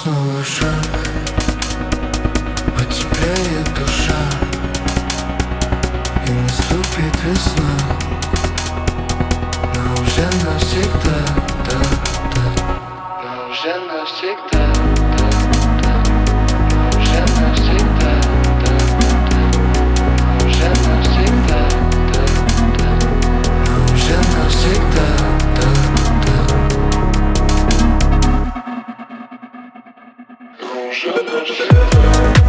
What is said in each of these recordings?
снова шаг, потеплеет душа, и наступит весна, но уже навсегда, да, да, но уже навсегда, да, да, но уже навсегда, да, да, но уже навсегда, да, да, но уже навсегда, да, да. Уже навсегда.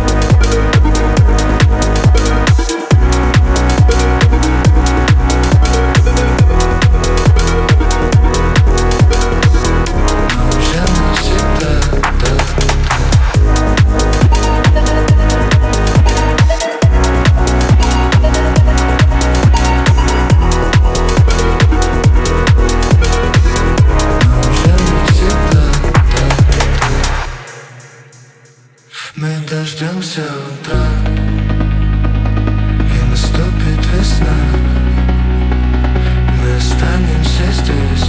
Мы дождемся утра, и наступит весна. Мы останемся здесь,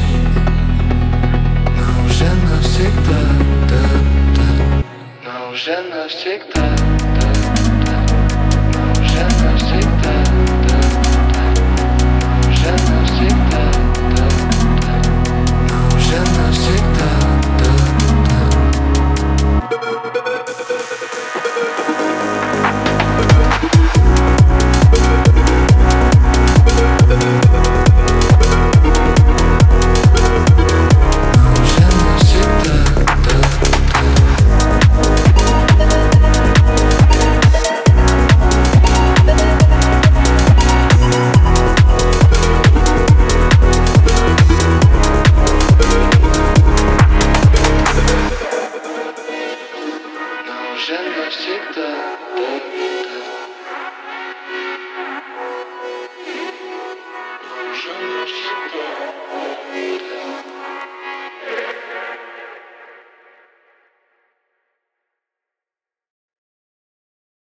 но уже навсегда, да, да, но уже навсегда, да, да, но уже навсегда, да, да, но уже навсегда, да, да, но уже навсегда, да, да. Уже навсегда, да, да. Уже навсегда.